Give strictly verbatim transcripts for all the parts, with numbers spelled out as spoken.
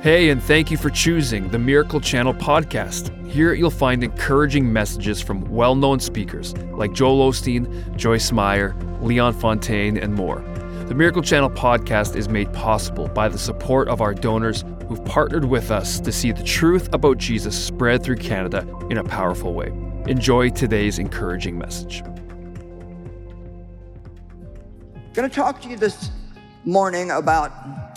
Hey, and thank you for choosing the Miracle Channel podcast. Here you'll find encouraging messages from well-known speakers like Joel Osteen, Joyce Meyer, Leon Fontaine, and more. The Miracle Channel podcast is made possible by the support of our donors who've partnered with us to see the truth about Jesus spread through Canada in a powerful way. Enjoy today's encouraging message. I'm going to talk to you this morning about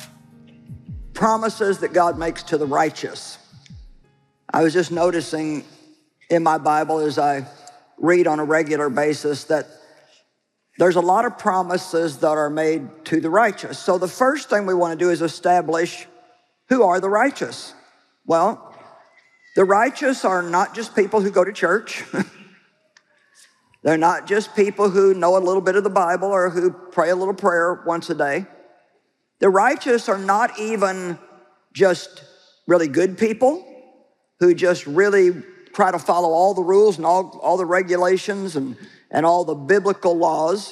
promises that God makes to the righteous. I was just noticing in my Bible as I read on a regular basis that there's a lot of promises that are made to the righteous. So the first thing we want to do is establish who are the righteous. Well, the righteous are not just people who go to church. They're not just people who know a little bit of the Bible or who pray a little prayer once a day. The righteous are not even just really good people who just really try to follow all the rules and all, all the regulations and, and all the biblical laws.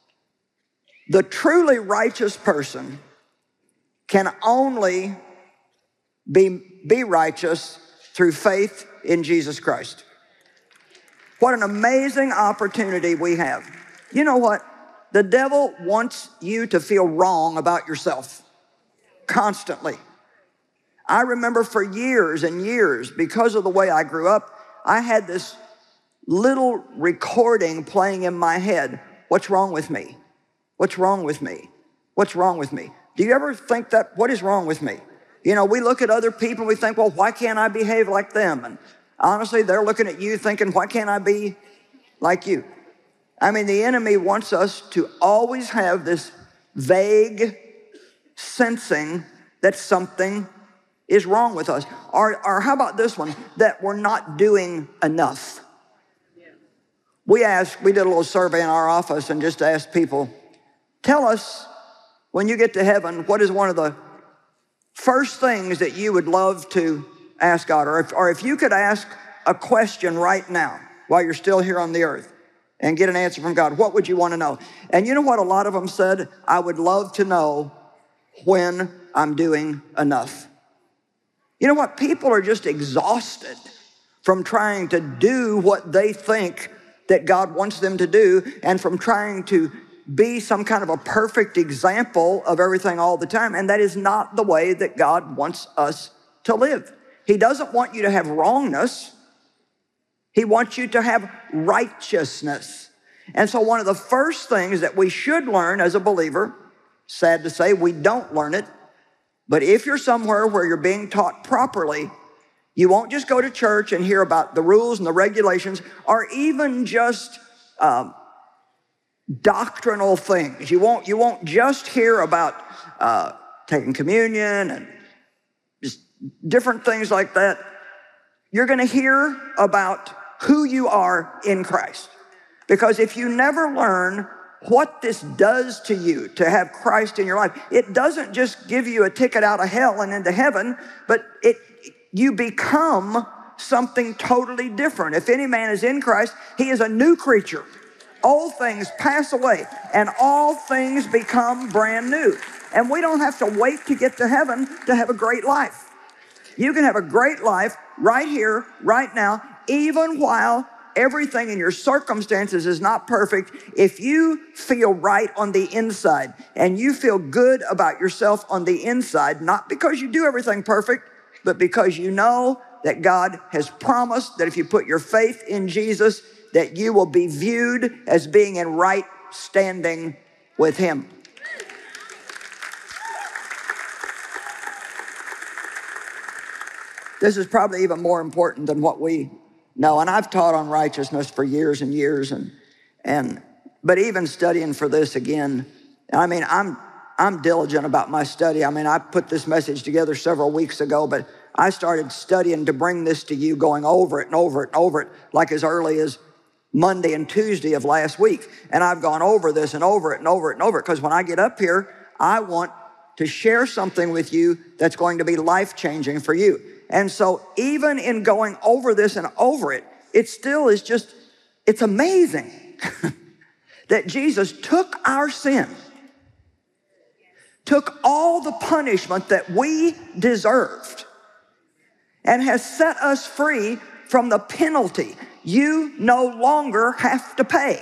The truly righteous person can only be, be righteous through faith in Jesus Christ. What an amazing opportunity we have. You know what? The devil wants you to feel wrong about yourself constantly. I remember for years and years, because of the way I grew up, I had this little recording playing in my head. What's wrong with me? What's wrong with me? What's wrong with me? Do you ever think that, what is wrong with me? You know, we look at other people, we think, well, why can't I behave like them? And honestly, they're looking at you thinking, why can't I be like you? I mean, the enemy wants us to always have this vague sensing that something is wrong with us. Or, or how about this one, that we're not doing enough. We asked, we did a little survey in our office and just asked people, tell us when you get to heaven, what is one of the first things that you would love to ask God? Or if, or if you could ask a question right now while you're still here on the earth, and get an answer from God, what would you want to know? And you know what a lot of them said? I would love to know when I'm doing enough. You know what? People are just exhausted from trying to do what they think that God wants them to do and from trying to be some kind of a perfect example of everything all the time. And that is not the way that God wants us to live. He doesn't want you to have wrongness. He wants you to have righteousness. And so one of the first things that we should learn as a believer, sad to say, we don't learn it, but if you're somewhere where you're being taught properly, you won't just go to church and hear about the rules and the regulations or even just um, doctrinal things. You won't, you won't just hear about uh, taking communion and just different things like that. You're going to hear about who you are in Christ. Because if you never learn what this does to you to have Christ in your life, it doesn't just give you a ticket out of hell and into heaven, but it you become something totally different. If any man is in Christ, he is a new creature. Old things pass away and all things become brand new. And we don't have to wait to get to heaven to have a great life. You can have a great life right here, right now, even while everything in your circumstances is not perfect. If you feel right on the inside and you feel good about yourself on the inside, not because you do everything perfect, but because you know that God has promised that if you put your faith in Jesus, that you will be viewed as being in right standing with Him. This is probably even more important than what we know. And I've taught on righteousness for years and years. And, and but even studying for this again, I mean, I'm, I'm diligent about my study. I mean, I put this message together several weeks ago, but I started studying to bring this to you, going over it and over it and over it, like as early as Monday and Tuesday of last week. And I've gone over this and over it and over it and over it, because when I get up here, I want to share something with you that's going to be life-changing for you. And so even in going over this and over it, it still is just, it's amazing that Jesus took our sin, took all the punishment that we deserved and has set us free from the penalty you no longer have to pay.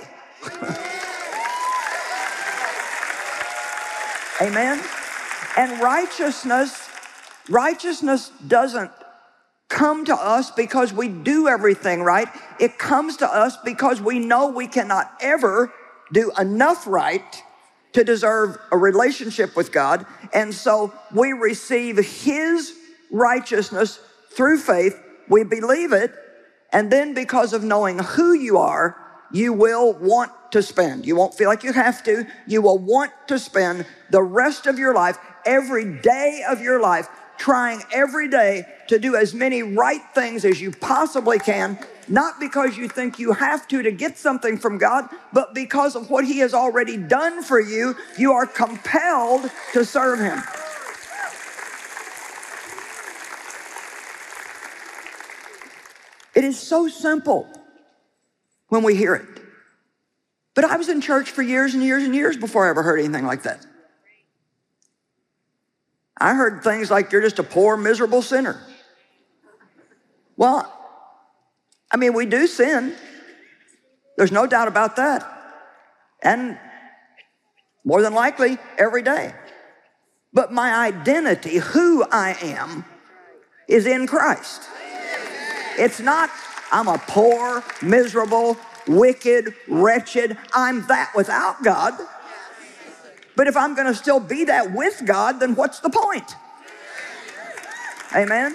Amen? And righteousness, righteousness doesn't come to us because we do everything right. It comes to us because we know we cannot ever do enough right to deserve a relationship with God. And so we receive His righteousness through faith. We believe it. And then because of knowing who you are, you will want to spend. You won't feel like you have to. You will want to spend the rest of your life, every day of your life, trying every day to do as many right things as you possibly can, not because you think you have to to get something from God, but because of what He has already done for you. You are compelled to serve Him. It is so simple when we hear it. But I was in church for years and years and years before I ever heard anything like that. I heard things like, you're just a poor, miserable sinner. Well, I mean, we do sin. There's no doubt about that. And more than likely, every day. But my identity, who I am, is in Christ. It's not, I'm a poor, miserable, wicked, wretched. I'm that without God. But if I'm going to still be that with God, then what's the point? Amen?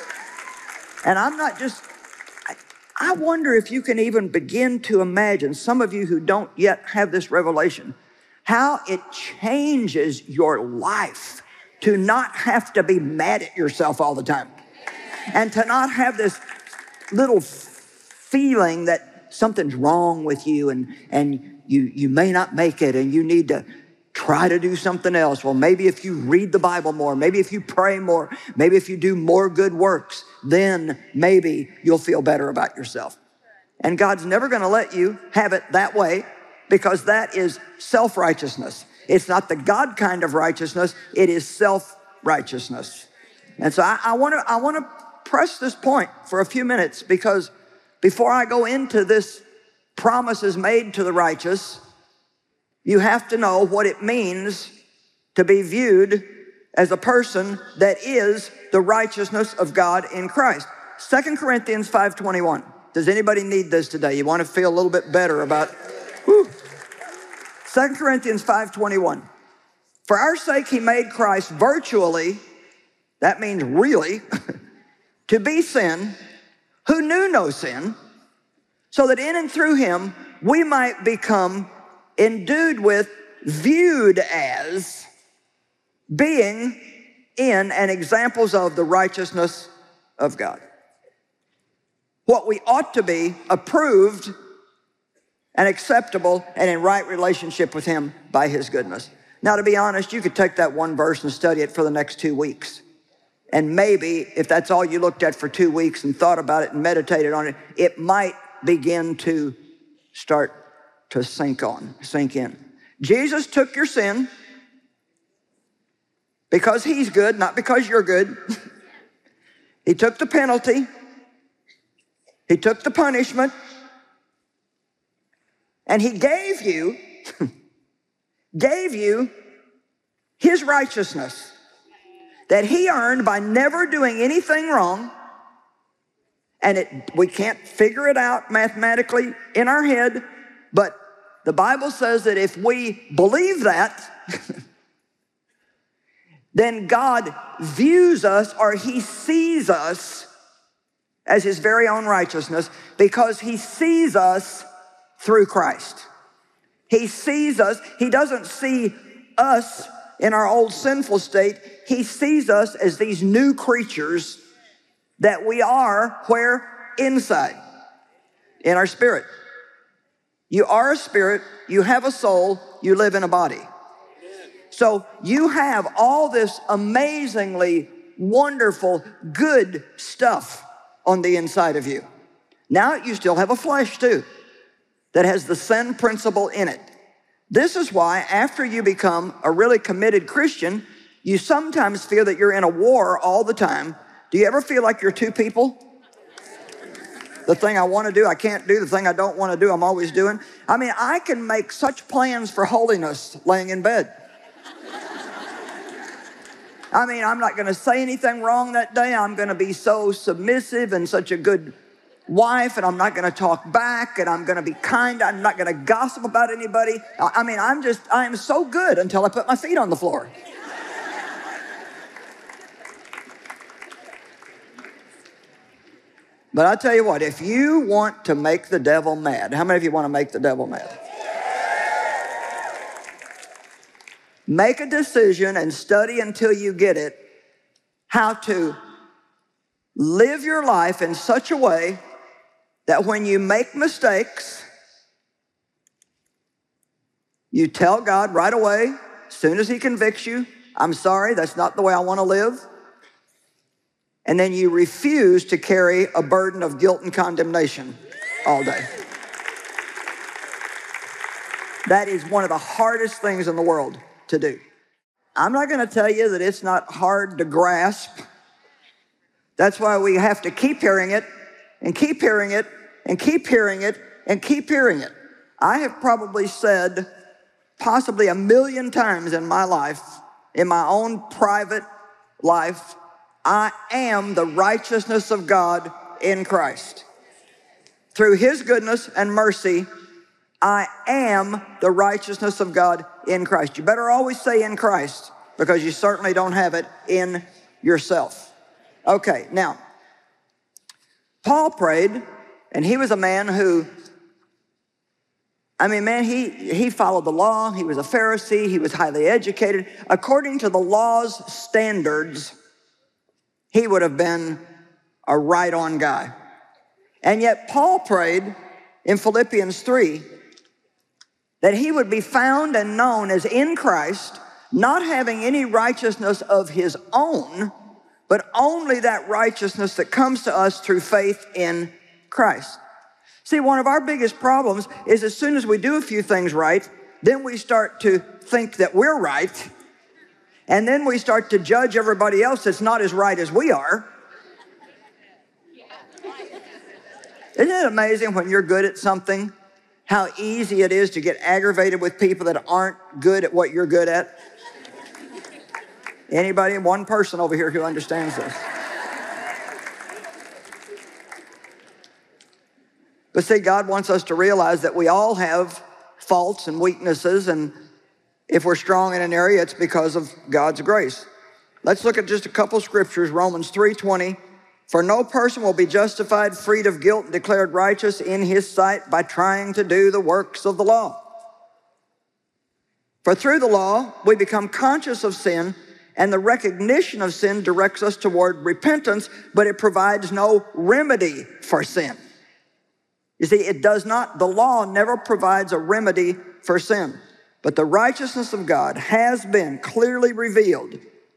And I'm not just, I, I wonder if you can even begin to imagine, some of you who don't yet have this revelation, how it changes your life to not have to be mad at yourself all the time. And to not have this little feeling that something's wrong with you and, and you, you may not make it and you need to try to do something else. Well, maybe if you read the Bible more, maybe if you pray more, maybe if you do more good works, then maybe you'll feel better about yourself. And God's never going to let you have it that way, because that is self-righteousness. It's not the God kind of righteousness. It is self-righteousness. And so I want to I want to press this point for a few minutes, because before I go into this promises made to the righteous, you have to know what it means to be viewed as a person that is the righteousness of God in Christ. Second Corinthians five twenty-one. Does anybody need this today? You want to feel a little bit better about, whew. Second Corinthians five twenty-one. For our sake He made Christ virtually, that means really, to be sin, who knew no sin, so that in and through Him we might become endued with, viewed as, being in and examples of the righteousness of God. What we ought to be, approved and acceptable and in right relationship with Him by His goodness. Now, to be honest, you could take that one verse and study it for the next two weeks. And maybe if that's all you looked at for two weeks and thought about it and meditated on it, it might begin to start to sink on, sink in. Jesus took your sin because He's good, not because you're good. He took the penalty. He took the punishment. And He gave you, gave you His righteousness that He earned by never doing anything wrong. And it, we can't figure it out mathematically in our head, but the Bible says that if we believe that, then God views us, or He sees us as His very own righteousness, because He sees us through Christ. He sees us. He doesn't see us in our old sinful state. He sees us as these new creatures that we are where? Inside, in our spirit. You are a spirit, you have a soul, you live in a body. So you have all this amazingly wonderful, good stuff on the inside of you. Now you still have a flesh too that has the sin principle in it. This is why after you become a really committed Christian, you sometimes feel that you're in a war all the time. Do you ever feel like you're two people? The thing I want to do, I can't do. The thing I don't want to do, I'm always doing. I mean, I can make such plans for holiness laying in bed. I mean, I'm not going to say anything wrong that day. I'm going to be so submissive and such a good wife, and I'm not going to talk back, and I'm going to be kind. I'm not going to gossip about anybody. I mean, I'm just, I am so good until I put my feet on the floor. But I tell you what, if you want to make the devil mad, how many of you want to make the devil mad? Make a decision and study until you get it, how to live your life in such a way that when you make mistakes, you tell God right away, as soon as he convicts you, I'm sorry, that's not the way I want to live. And then you refuse to carry a burden of guilt and condemnation all day. That is one of the hardest things in the world to do. I'm not going to tell you that it's not hard to grasp. That's why we have to keep hearing it and keep hearing it and keep hearing it and keep hearing it. I have probably said possibly a million times in my life, in my own private life, I am the righteousness of God in Christ. Through his goodness and mercy, I am the righteousness of God in Christ. You better always say in Christ, because you certainly don't have it in yourself. Okay, now, Paul prayed, and he was a man who, I mean, man, he, he followed the law. He was a Pharisee. He was highly educated. According to the law's standards, he would have been a right-on guy. And yet Paul prayed in Philippians three that he would be found and known as in Christ, not having any righteousness of his own, but only that righteousness that comes to us through faith in Christ. See, one of our biggest problems is as soon as we do a few things right, then we start to think that we're right, and then we start to judge everybody else that's not as right as we are. Isn't it amazing when you're good at something, how easy it is to get aggravated with people that aren't good at what you're good at? Anybody, one person over here who understands this. But see, God wants us to realize that we all have faults and weaknesses, and if we're strong in an area, it's because of God's grace. Let's look at just a couple scriptures. Romans three twenty. For no person will be justified, freed of guilt, and declared righteous in his sight by trying to do the works of the law. For through the law, we become conscious of sin, and the recognition of sin directs us toward repentance, but it provides no remedy for sin. You see, it does not, the law never provides a remedy for sin. But the righteousness of God has been clearly revealed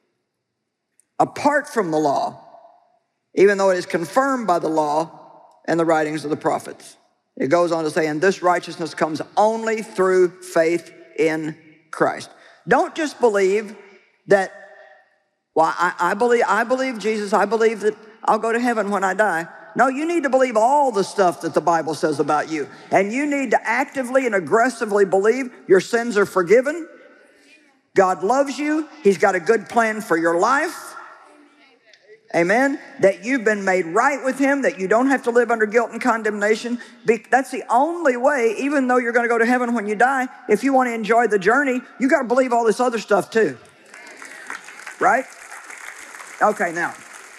apart from the law, even though it is confirmed by the law and the writings of the prophets. It goes on to say, and this righteousness comes only through faith in Christ. Don't just believe that, well, I, I believe, I believe Jesus, I believe that I'll go to heaven when I die. No, you need to believe all the stuff that the Bible says about you. And you need to actively and aggressively believe your sins are forgiven. God loves you. He's got a good plan for your life. Amen. That you've been made right with him, that you don't have to live under guilt and condemnation. That's the only way, even though you're going to go to heaven when you die, if you want to enjoy the journey, you got to believe all this other stuff too. Right? Okay, now.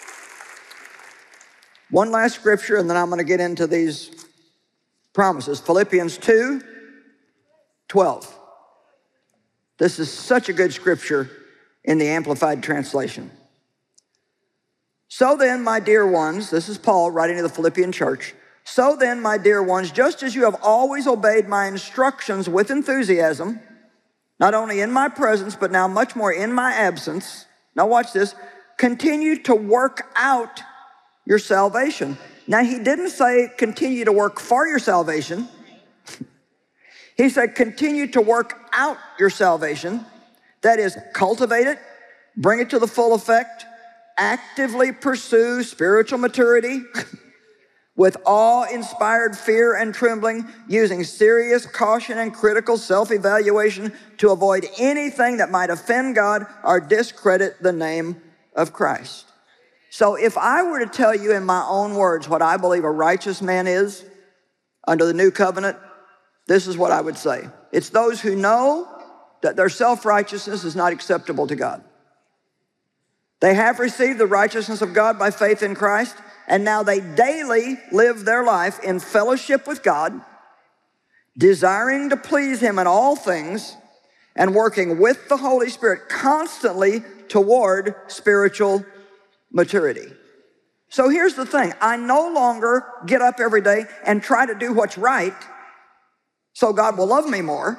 One last scripture, and then I'm going to get into these promises. Philippians two twelve. This is such a good scripture in the Amplified Translation. So then, my dear ones, this is Paul writing to the Philippian church. So then, my dear ones, just as you have always obeyed my instructions with enthusiasm, not only in my presence, but now much more in my absence. Now watch this. Continue to work out your salvation. Now, he didn't say continue to work for your salvation. He said, continue to work out your salvation. That is, cultivate it, bring it to the full effect, actively pursue spiritual maturity with awe-inspired fear and trembling, using serious caution and critical self-evaluation to avoid anything that might offend God or discredit the name of Christ. So if I were to tell you in my own words what I believe a righteous man is under the new covenant, this is what I would say. It's those who know that their self-righteousness is not acceptable to God. They have received the righteousness of God by faith in Christ, and now they daily live their life in fellowship with God, desiring to please Him in all things, and working with the Holy Spirit constantly toward spiritual maturity. So here's the thing. I no longer get up every day and try to do what's right so God will love me more,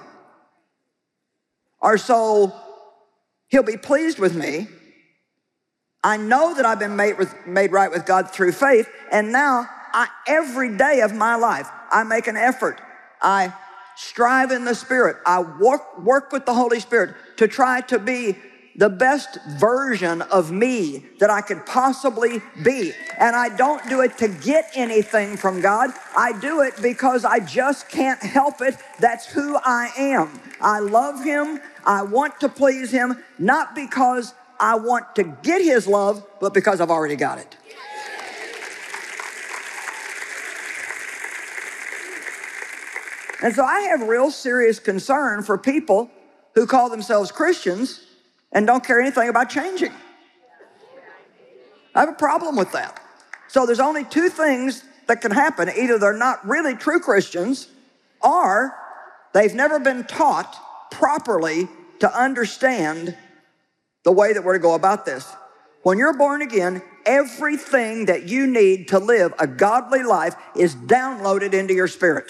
or so He'll be pleased with me. I know that I've been made, with, made right with God through faith, and now I, every day of my life, I make an effort. I strive in the Spirit. I work, work with the Holy Spirit to try to be the best version of me that I could possibly be. And I don't do it to get anything from God. I do it because I just can't help it. That's who I am. I love Him. I want to please Him, not because I want to get His love, but because I've already got it. And so I have real serious concern for people who call themselves Christians and don't care anything about changing. I have a problem with that. So there's only two things that can happen. Either they're not really true Christians, or they've never been taught properly to understand the way that we're to go about this. When you're born again, everything that you need to live a godly life is downloaded into your spirit.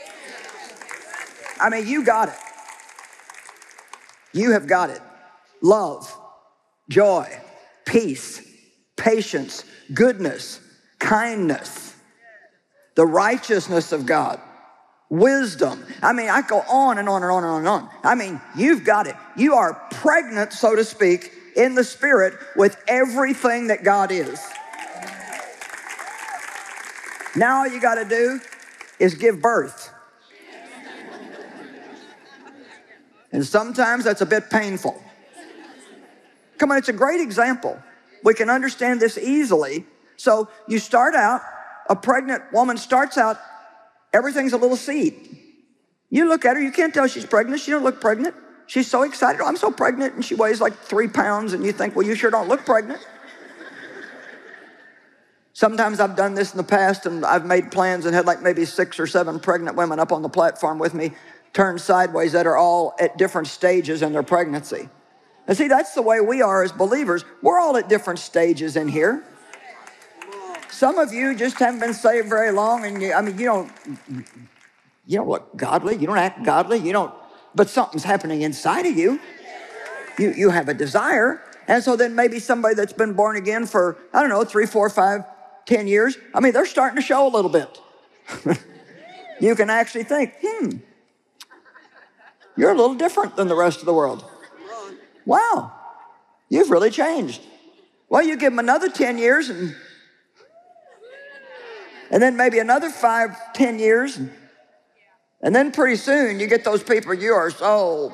I mean, you got it. You have got it. Love, joy, peace, patience, goodness, kindness, the righteousness of God, wisdom. I mean, I go on and on and on and on and on. I mean, you've got it. You are pregnant, so to speak, in the Spirit with everything that God is. Now all you got to do is give birth. And sometimes that's a bit painful. Come on, it's a great example. We can understand this easily. So you start out, a pregnant woman starts out, everything's a little seed. You look at her, you can't tell she's pregnant. She don't look pregnant. She's so excited. Oh, I'm so pregnant, and she weighs like three pounds, and you think, well, you sure don't look pregnant. Sometimes I've done this in the past, and I've made plans and had like maybe six or seven pregnant women up on the platform with me, turned sideways, that are all at different stages in their pregnancy. And see, that's the way we are as believers. We're all at different stages in here. Some of you just haven't been saved very long, and you, I mean, you don't, you don't look godly, you don't act godly, you don't, but something's happening inside of you. You, you have a desire, and so then maybe somebody that's been born again for, I don't know, three, four, five, ten years, I mean, they're starting to show a little bit. You can actually think, hmm, you're a little different than the rest of the world. Wow, you've really changed. Well, you give them another ten years, and and then maybe another five, ten years, and, and then pretty soon you get those people, you are so,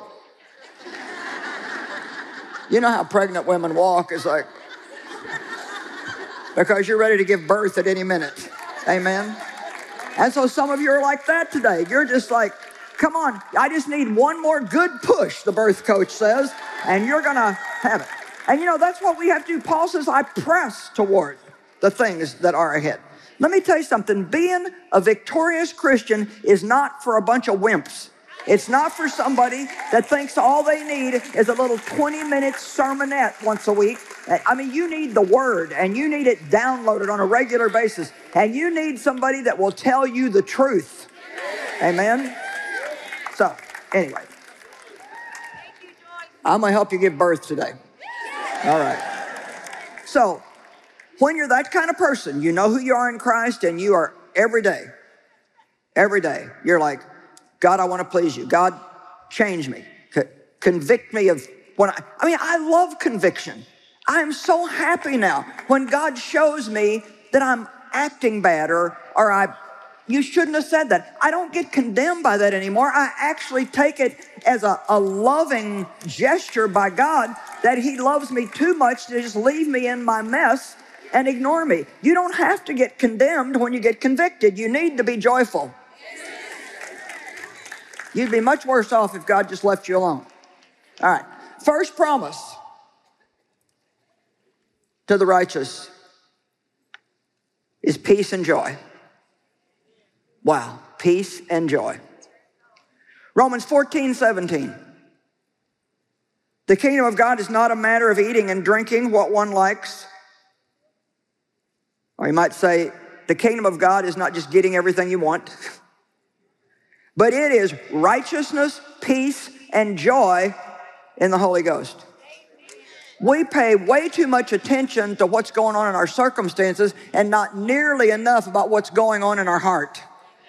you know how pregnant women walk, it's like, because you're ready to give birth at any minute, amen? And so some of you are like that today. You're just like, come on, I just need one more good push, the birth coach says, and you're gonna have it. And you know, that's what we have to do. Paul says, I press toward the things that are ahead. Let me tell you something. Being a victorious Christian is not for a bunch of wimps. It's not for somebody that thinks all they need is a little twenty minute sermonette once a week. I mean, you need the Word, and you need it downloaded on a regular basis. And you need somebody that will tell you the truth. Amen? So, anyway, I'm going to help you give birth today. All right. So, when you're that kind of person, you know who you are in Christ, and you are every day, every day, you're like, God, I want to please you. God, change me. C- convict me of when I, I mean, I love conviction. I am so happy now when God shows me that I'm acting bad or, or I, you shouldn't have said that. I don't get condemned by that anymore. I actually take it as a, a loving gesture by God that he loves me too much to just leave me in my mess and ignore me. You don't have to get condemned when you get convicted. You need to be joyful. You'd be much worse off if God just left you alone. All right. First promise to the righteous is peace and joy. Wow. Peace and joy. Romans fourteen seventeen. The kingdom of God is not a matter of eating and drinking what one likes. Or you might say, the kingdom of God is not just getting everything you want. But it is righteousness, peace, and joy in the Holy Ghost. We pay way too much attention to what's going on in our circumstances and not nearly enough about what's going on in our heart.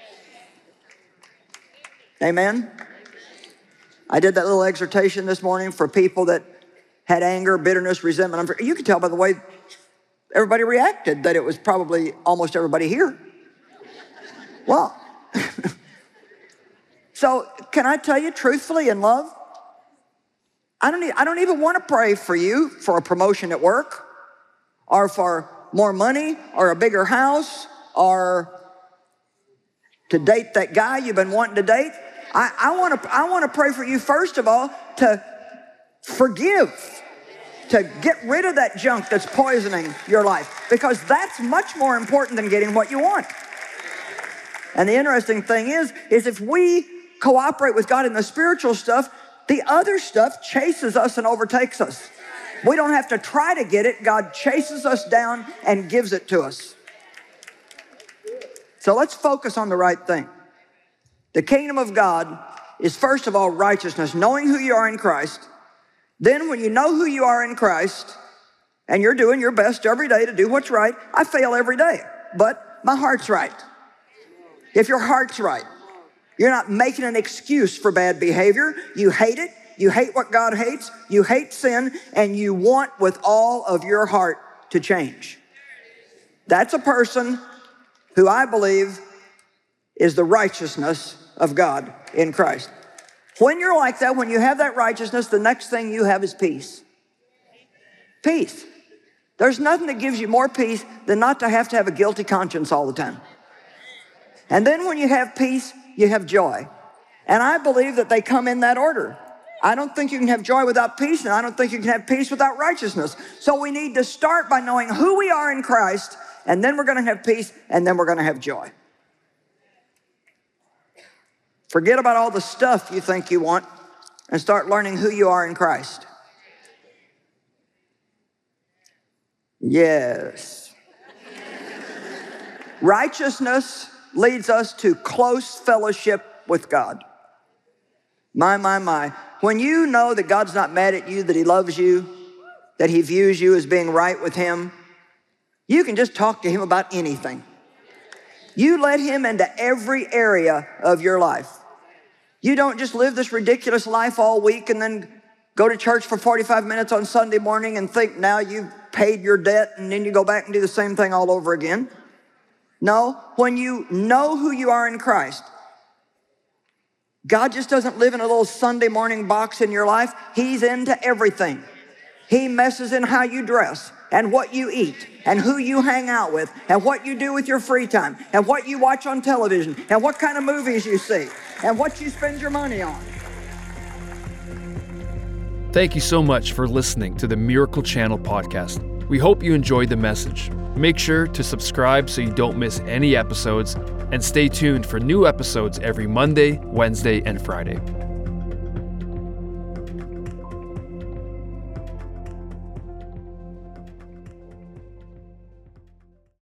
Amen? I did that little exhortation this morning for people that had anger, bitterness, resentment. You could tell by the way everybody reacted that it was probably almost everybody here. Well, so can I tell you truthfully in love, I don't, I don't even want to pray for you for a promotion at work or for more money or a bigger house or to date that guy you've been wanting to date. I, I want to I want to pray for you, first of all, to forgive, to get rid of that junk that's poisoning your life, because that's much more important than getting what you want. And the interesting thing is, is if we cooperate with God in the spiritual stuff, the other stuff chases us and overtakes us. We don't have to try to get it. God chases us down and gives it to us. So let's focus on the right thing. The kingdom of God is, first of all, righteousness, knowing who you are in Christ. Then when you know who you are in Christ and you're doing your best every day to do what's right, I fail every day, but my heart's right. If your heart's right, you're not making an excuse for bad behavior. You hate it. You hate what God hates. You hate sin, and you want with all of your heart to change. That's a person who I believe is the righteousness of God in Christ. When you're like that, when you have that righteousness, the next thing you have is peace. Peace. There's nothing that gives you more peace than not to have to have a guilty conscience all the time. And then when you have peace, you have joy. And I believe that they come in that order. I don't think you can have joy without peace, and I don't think you can have peace without righteousness. So we need to start by knowing who we are in Christ, and then we're going to have peace, and then we're going to have joy. Forget about all the stuff you think you want and start learning who you are in Christ. Yes. Righteousness leads us to close fellowship with God. My, my, my. When you know that God's not mad at you, that he loves you, that he views you as being right with him, you can just talk to him about anything. You let him into every area of your life. You don't just live this ridiculous life all week and then go to church for forty-five minutes on Sunday morning and think now you've paid your debt and then you go back and do the same thing all over again. No, when you know who you are in Christ, God just doesn't live in a little Sunday morning box in your life. He's into everything. He messes in how you dress and what you eat and who you hang out with and what you do with your free time and what you watch on television and what kind of movies you see and what you spend your money on. Thank you so much for listening to the Miracle Channel podcast. We hope you enjoyed the message. Make sure to subscribe so you don't miss any episodes, and stay tuned for new episodes every Monday, Wednesday, and Friday.